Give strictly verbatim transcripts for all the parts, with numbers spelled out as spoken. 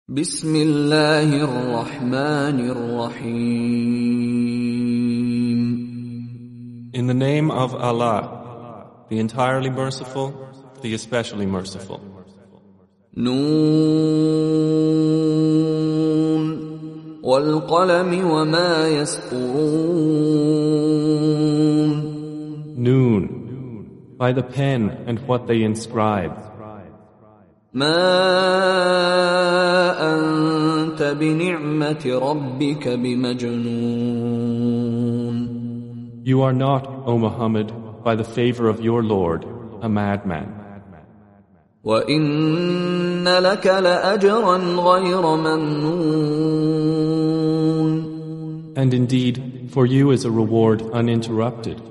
بسم الله الرحمن الرحيم. In the name of Allah, the entirely merciful, the especially merciful. نون والقلم وما يسطرون. Noon, by the pen and what they inscribe. ما أنت بنعمة ربك بمجنون. You are not, O Muhammad, by the favor of your Lord, a madman. وإن لك لأجرا غير ممنون. And indeed, for you is a reward uninterrupted.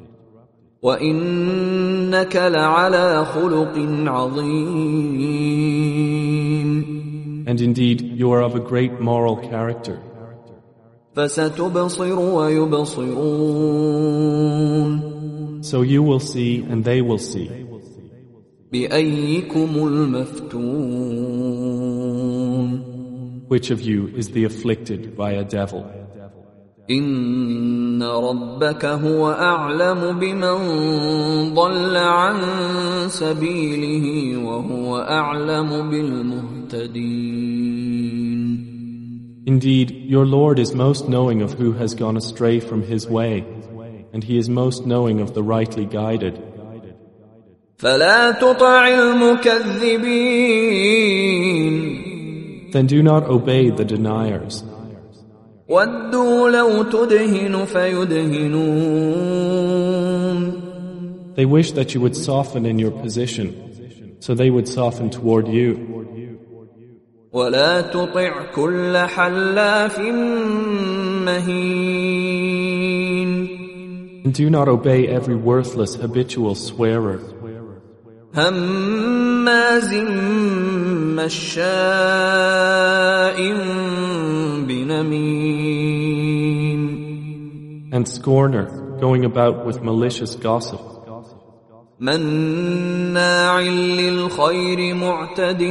وإنك لعلى خلق عظيم. And indeed, you are of a great moral character. فستبصر ويبصرون. So you will see and they will see. بأيكم المفتون. Which of you is the afflicted by a devil? إن ربك هو أعلم بمن ضل عن سبيله وهو أعلم بالمهتدين. Indeed, your Lord is most knowing of who has gone astray from his way, and he is most knowing of the rightly guided. فلا تطع المكذبين. Then do not obey the deniers. ودوا لو تدهن فيدهنون. They wish that you would soften in your position, so they would soften toward you. ولا تطع كل حلاف مهين. And do not obey every worthless habitual swearer. هماز مشاء بنميم. And scorner, going about with malicious gossip. مناع للخير معتد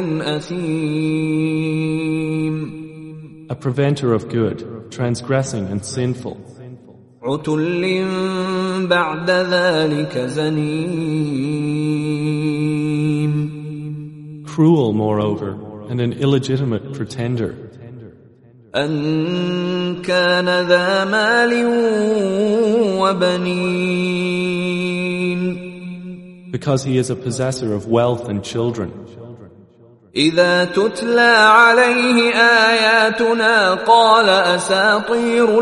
أثيم. A preventer of good, transgressing and sinful. عتل بعد ذلك زنيم. Cruel, moreover, and an illegitimate pretender. أن كان ذا مال وبنين. Because he is a possessor of wealth and children. إذا تتلى عليه آياتنا قال أساطير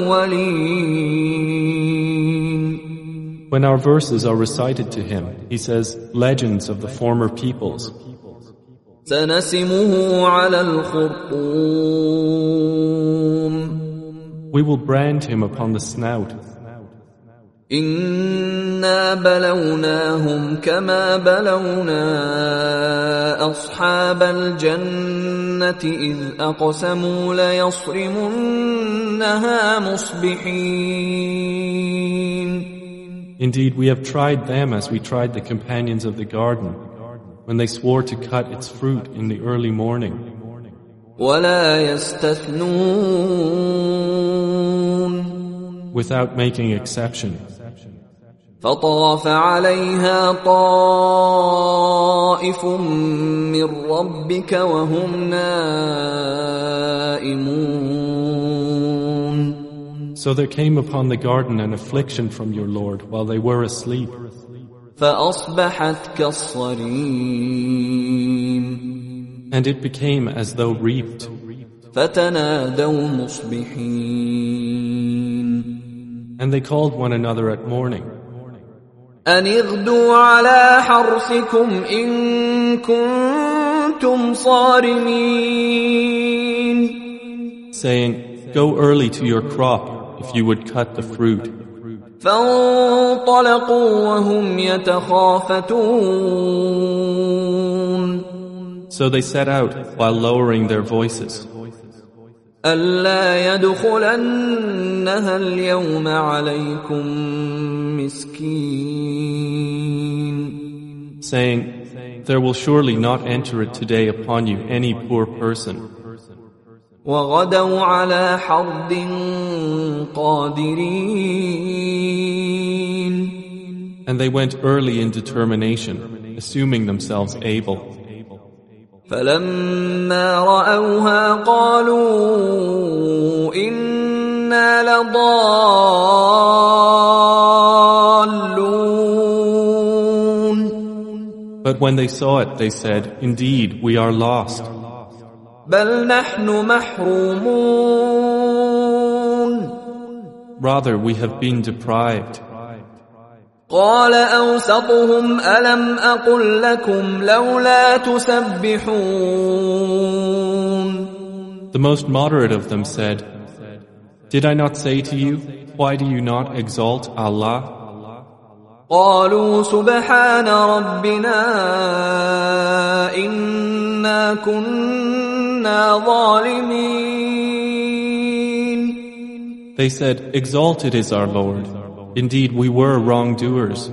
الأولين. When our verses are recited to him, he says, legends of the former peoples. سنسمه على الخرطوم. We will brand him upon the snout. إنا بلوناهم كما بلونا أصحاب الجنة إذ أقسموا ليصرمنها مصبحين. Indeed, we have tried them as we tried the companions of the garden, when they swore to cut its fruit in the early morning. ولا يستثنون. Without making exception. فطاف عليها طائف من ربك وهم نائمون. So there came upon the garden an affliction from your Lord while they were asleep. فأصبحت كالصريم. And it became as though reaped. فتنادوا مصبحين. And they called one another at morning. أن اغدوا على حرثكم إن كنتم صارمين. Saying, go early to your crop if you would cut the fruit. فانطلقوا وهم يتخافتون. So they set out while lowering their voices. ألا يدخلنها اليوم عليكم مسكين. Saying, there will surely not enter it today upon you any poor person. وغدوا على حرد قادرين. And they went early in determination, assuming themselves able. فلما رأوها قالوا إنا لضالون. But when they saw it, they said, "Indeed, we are lost." بل نحن محرومون. Rather, we have been deprived. قال أوسطهم ألم أقل لكم لولا تسبحون. The most moderate of them said, "Did I not say to you, why do you not exalt Allah?" قالوا سبحان ربنا إنا كنا ظالمين. They said, "Exalted is our Lord. Indeed, we were wrongdoers."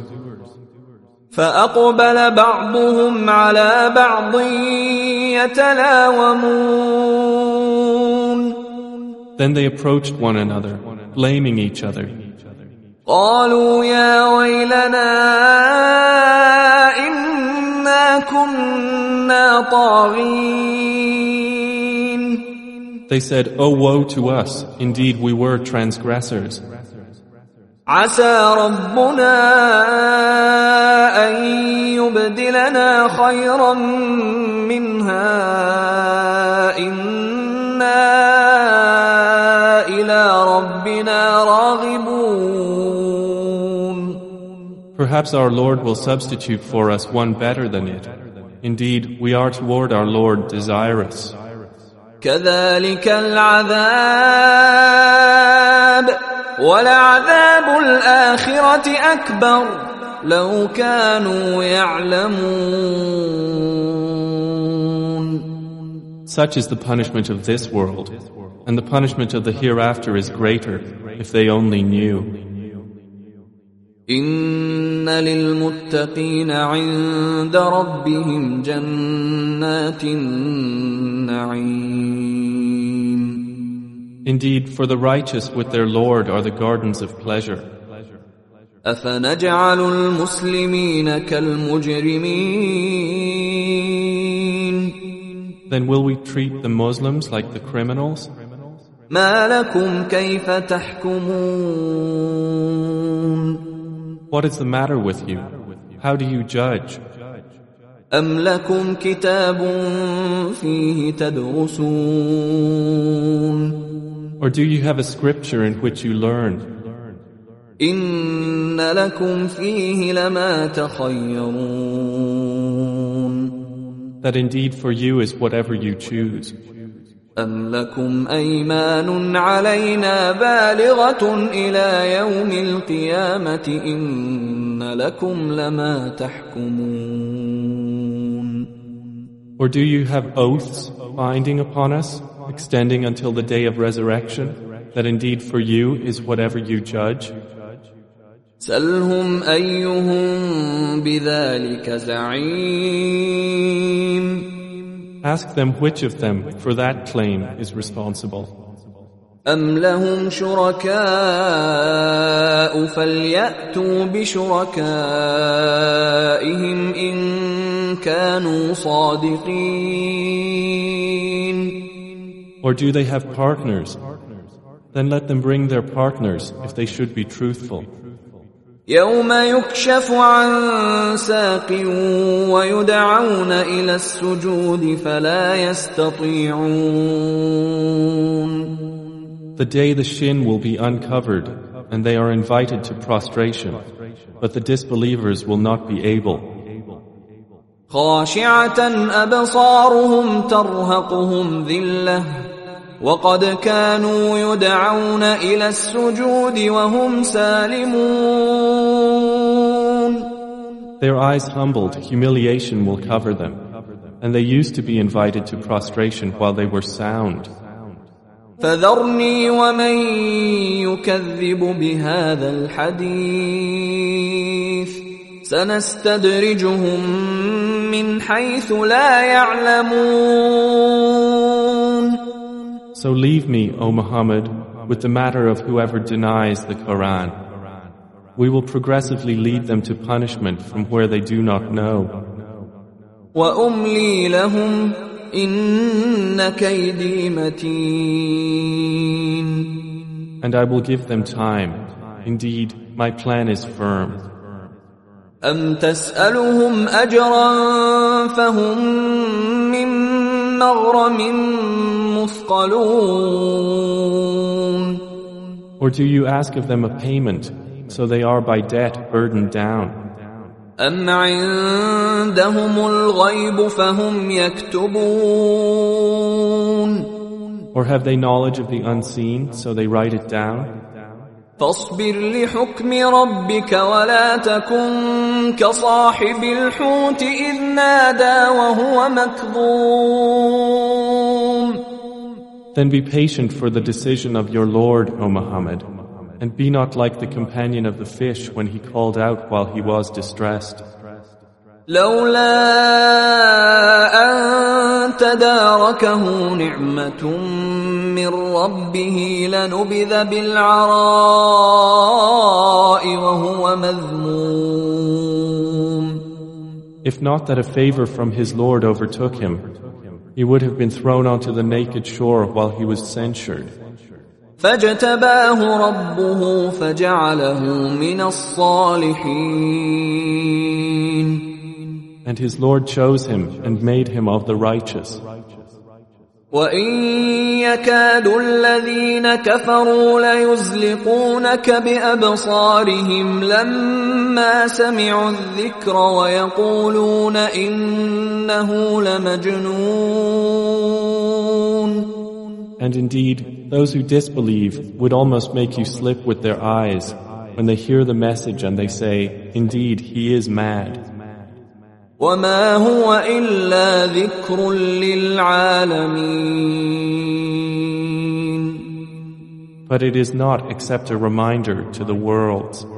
فأقبل بعضهم على بعض يتلاومون. Then they approached one another, blaming each other. قالوا يا ويلنا إنا كنا طاغين. They said, "Oh, woe to us! Indeed, we were transgressors." عسى ربنا أن يبدلنا خيرا منها إنا إلى ربنا راغبون. Perhaps our Lord will substitute for us one better than it. Indeed, we are toward our Lord desirous. كذلك العذاب ولعذاب الآخرة أكبر لو كانوا يعلمون. Such is the punishment of this world, and the punishment of the hereafter is greater, if they only knew. إن للمتقين عند ربهم جنات النعيم. Indeed, for the righteous with their Lord are the gardens of pleasure. أفنجعل المسلمين كالمجرمين. Then will we treat the Muslims like the criminals? ما لكم كيف تحكمون. What is the matter with you? How do you judge? أم لكم كتاب فيه تدرسون. Or do you have a scripture in which you learn? إن لكم فيه لما تخيرون. That indeed for you is whatever you choose. أم لكم أيمان علينا بالغة إلى يوم القيامة إن لكم لما تحكمون. Or do you have oaths binding upon us, extending until the day of resurrection, that indeed for you is whatever you judge? سلهم أيهم بذلك زعيم. Ask them which of them for that claim is responsible. أم لهم شركاء فليأتوا بشركائهم إن كانوا صادقين. Or do they have partners? Then let them bring their partners if they should be truthful. يوم يكشف عن ساق ويدعون إلى السجود فلا يستطيعون. The day the shin will be uncovered and they are invited to prostration, but the disbelievers will not be able. خاشعة أبصارهم ترهقهم ذلة وقد كانوا يدعون إلى السجود وهم سالمون. Their eyes humbled, humiliation will cover them, and they used to be invited to prostration while they were sound. فذرني ومن يكذب بهذا الحديث سنستدرجهم من حيث لا يعلمون. So leave me, O Muhammad, with the matter of whoever denies the Quran. We will progressively lead them to punishment from where they do not know. وَأُمْلِي لَهُمْ إِنَّ كَيْدِي مَتِينٌ. And I will give them time. Indeed, my plan is firm. أَمْ تَسْأَلُهُمْ أَجْرًا فَهُمْ مِنْ مَغْرَمٍ مُثْقَلُونَ. Or do you ask of them a payment, so they are by debt burdened down? أَمْ عِندَهُمُ الْغَيْبُ فَهُمْ يَكْتُبُونَ. Or have they knowledge of the unseen, so they write it down? فاصبر لحكم ربك ولا تكن كصاحب الحوت إذ نادى وهو مكظوم. Then be patient for the decision of your Lord, O Muhammad, and be not like the companion of the fish when he called out while he was distressed. لولا أن تداركه نعمة من ربه لنبذ بالعراء وهو مذموم. If not that a favor from his Lord overtook him, he would have been thrown onto the naked shore while he was censured. فاجتباه ربه فجعله من الصالحين. And his Lord chose him and made him of the righteous. وَإِن يَكَادُ الَّذِينَ كَفَرُوا لَيُزْلِقُونَكَ بِأَبْصَارِهِمْ لَمَّا سَمِعُوا الذِّكْرَ وَيَقُولُونَ إِنَّهُ لَمَجْنُونٌ. And indeed, those who disbelieve would almost make you slip with their eyes when they hear the message and they say, indeed, he is mad. وَمَا هُوَ إِلَّا ذِكْرٌ لِلْعَالَمِينَ. But it is not except a reminder to the worlds.